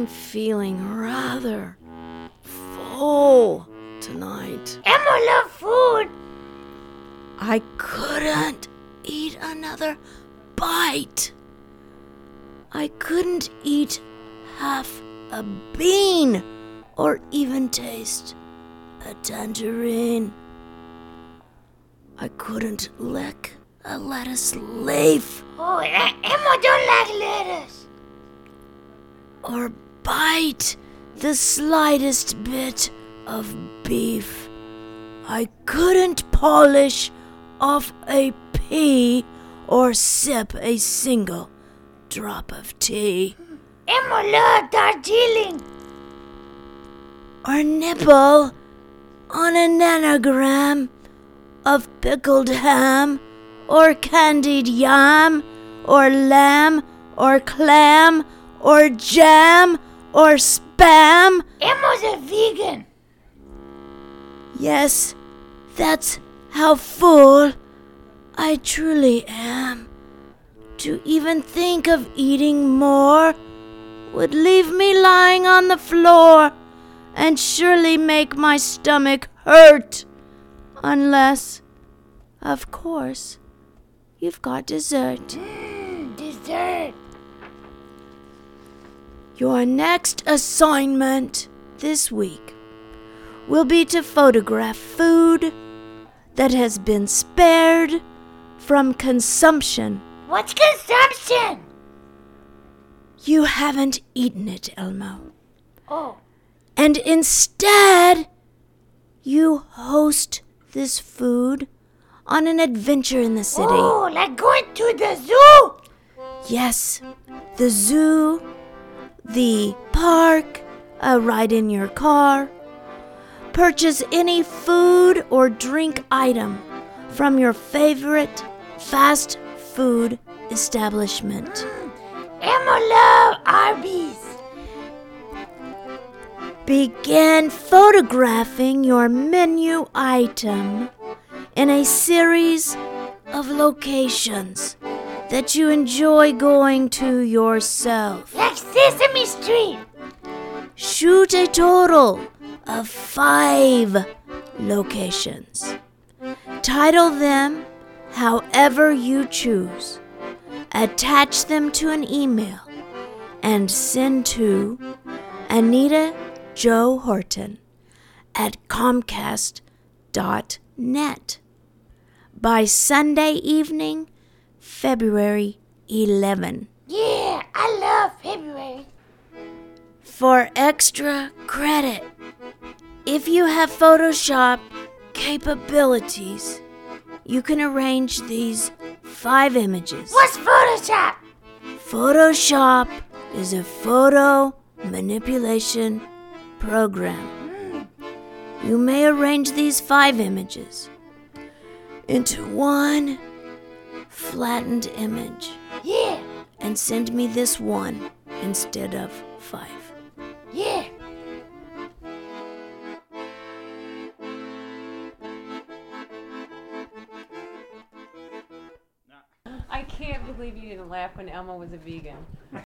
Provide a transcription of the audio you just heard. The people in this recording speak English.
I'm feeling rather full tonight. Emma loves food. I couldn't eat another bite. I couldn't eat half a bean or even taste a tangerine. I couldn't lick a lettuce leaf Oh, Emma don't like lettuce. or bite the slightest bit of beef. I couldn't polish off a pea or sip a single drop of tea. Emma loves Darjeeling. Or nibble on a nanogram of pickled ham or candied yam or lamb or clam or jam or spam. Emma's a vegan. Yes, that's how full I truly am. To even think of eating more would leave me lying on the floor and surely make my stomach hurt. Unless, of course, you've got dessert. Dessert. Your next assignment this week will be to photograph food that has been spared from consumption. What's consumption? You haven't eaten it, Elmo. Oh. And instead, you host this food on an adventure in the city. Oh, like going to the zoo. Yes, the zoo, the park, a ride in your car. Purchase any food or drink item from your favorite fast food establishment. Emma loves Arby's. Begin photographing your menu item in a series of locations that you enjoy going to yourself. Like Sesame Street. Shoot a total of 5 locations. Title them however you choose. Attach them to an email and send to Anita Jo Horton at Comcast.net by Sunday evening, February 11. Yeah, I love February. For extra credit, if you have Photoshop capabilities, you can arrange these 5 images. What's Photoshop? Photoshop is a photo manipulation program. You may arrange these 5 images into one flattened image. Yeah, And send me this one instead of 5. yeah. I can't believe you didn't laugh when Elmo was a vegan.